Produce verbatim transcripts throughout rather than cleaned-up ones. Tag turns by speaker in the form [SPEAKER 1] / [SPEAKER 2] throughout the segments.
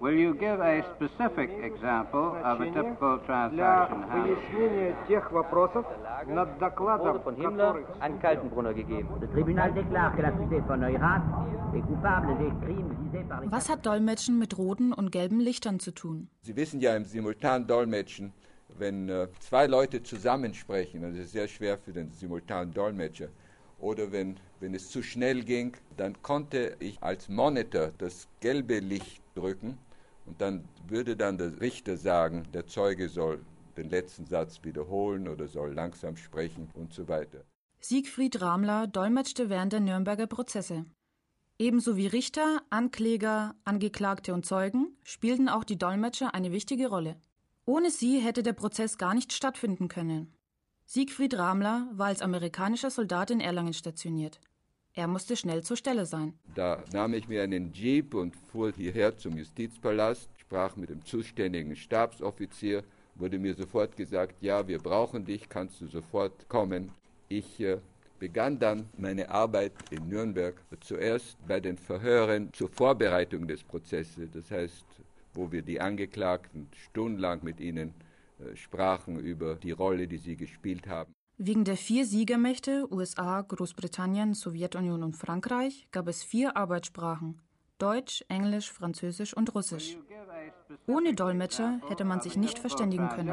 [SPEAKER 1] Will you give a specific example of a typical transaction?
[SPEAKER 2] Для выяснения тех вопросов, над докладом
[SPEAKER 3] von Himmler an Kaltenbrunner gegeben. Das Tribunal déclare que la cité von Neurath est coupable des crimes visés par les...
[SPEAKER 4] Was hat Dolmetschen mit roten und gelben Lichtern zu tun?
[SPEAKER 5] Sie wissen ja im Simultandolmetschen, wenn äh, zwei Leute zusammensprechen, und das ist sehr schwer für den Simultandolmetscher, oder wenn, wenn es zu schnell ging, dann konnte ich als Monitor das gelbe Licht drücken und dann würde dann der Richter sagen, der Zeuge soll den letzten Satz wiederholen oder soll langsam sprechen und so weiter.
[SPEAKER 4] Siegfried Ramler dolmetschte während der Nürnberger Prozesse. Ebenso wie Richter, Ankläger, Angeklagte und Zeugen spielten auch die Dolmetscher eine wichtige Rolle. Ohne sie hätte der Prozess gar nicht stattfinden können. Siegfried Ramler war als amerikanischer Soldat in Erlangen stationiert. Er musste schnell zur Stelle sein.
[SPEAKER 5] Da nahm ich mir einen Jeep und fuhr hierher zum Justizpalast, sprach mit dem zuständigen Stabsoffizier, wurde mir sofort gesagt, ja, wir brauchen dich, kannst du sofort kommen. Ich äh, begann dann meine Arbeit in Nürnberg, zuerst bei den Verhören zur Vorbereitung des Prozesses, das heißt, wo wir die Angeklagten stundenlang mit ihnen äh, sprachen über die Rolle, die sie gespielt haben.
[SPEAKER 4] Wegen der vier Siegermächte U S A, Großbritannien, Sowjetunion und Frankreich gab es vier Arbeitssprachen: Deutsch, Englisch, Französisch und Russisch. Ohne Dolmetscher hätte man sich nicht verständigen können.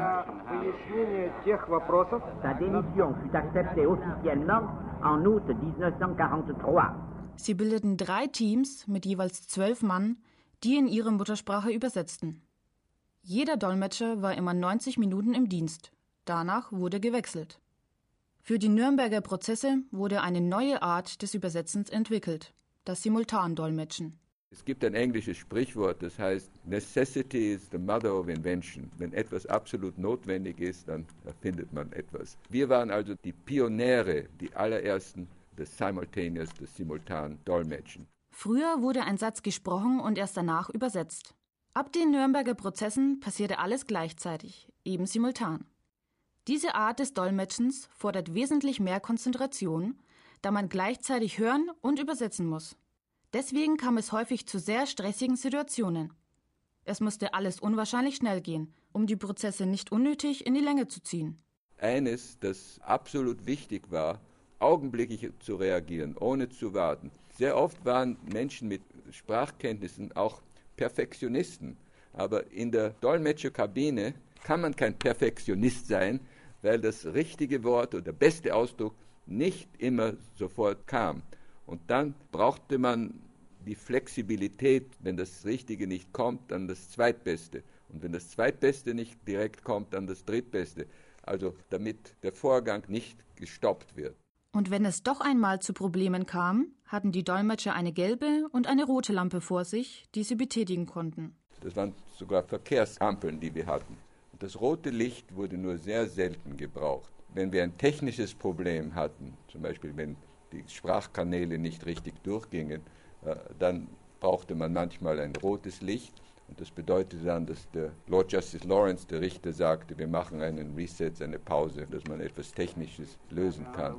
[SPEAKER 4] Sie bildeten drei Teams mit jeweils zwölf Mann, die in ihre Muttersprache übersetzten. Jeder Dolmetscher war immer neunzig Minuten im Dienst. Danach wurde gewechselt. Für die Nürnberger Prozesse wurde eine neue Art des Übersetzens entwickelt, das Simultandolmetschen.
[SPEAKER 5] Es gibt ein englisches Sprichwort, das heißt, Necessity is the mother of invention. Wenn etwas absolut notwendig ist, dann erfindet man etwas. Wir waren also die Pioniere, die allerersten des Simultaneous, des Simultandolmetschen.
[SPEAKER 4] Früher wurde ein Satz gesprochen und erst danach übersetzt. Ab den Nürnberger Prozessen passierte alles gleichzeitig, eben simultan. Diese Art des Dolmetschens fordert wesentlich mehr Konzentration, da man gleichzeitig hören und übersetzen muss. Deswegen kam es häufig zu sehr stressigen Situationen. Es musste alles unwahrscheinlich schnell gehen, um die Prozesse nicht unnötig in die Länge zu ziehen.
[SPEAKER 5] Eines, das absolut wichtig war, augenblicklich zu reagieren, ohne zu warten. Sehr oft waren Menschen mit Sprachkenntnissen auch Perfektionisten, aber in der Dolmetscherkabine kann man kein Perfektionist sein, weil das richtige Wort oder der beste Ausdruck nicht immer sofort kam. Und dann brauchte man die Flexibilität, wenn das Richtige nicht kommt, dann das Zweitbeste. Und wenn das Zweitbeste nicht direkt kommt, dann das Drittbeste. Also damit der Vorgang nicht gestoppt wird.
[SPEAKER 4] Und wenn es doch einmal zu Problemen kam, hatten die Dolmetscher eine gelbe und eine rote Lampe vor sich, die sie betätigen konnten.
[SPEAKER 5] Das waren sogar Verkehrsampeln, die wir hatten. Und das rote Licht wurde nur sehr selten gebraucht. Wenn wir ein technisches Problem hatten, zum Beispiel wenn die Sprachkanäle nicht richtig durchgingen, äh, dann brauchte man manchmal ein rotes Licht. Und das bedeutete dann, dass der Lord Justice Lawrence, der Richter, sagte, wir machen einen Reset, eine Pause, dass man etwas Technisches lösen kann.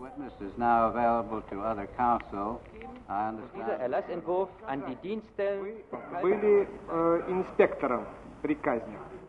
[SPEAKER 3] Dieser Erlassentwurf an die Dienststellen
[SPEAKER 2] были инспектором приказник.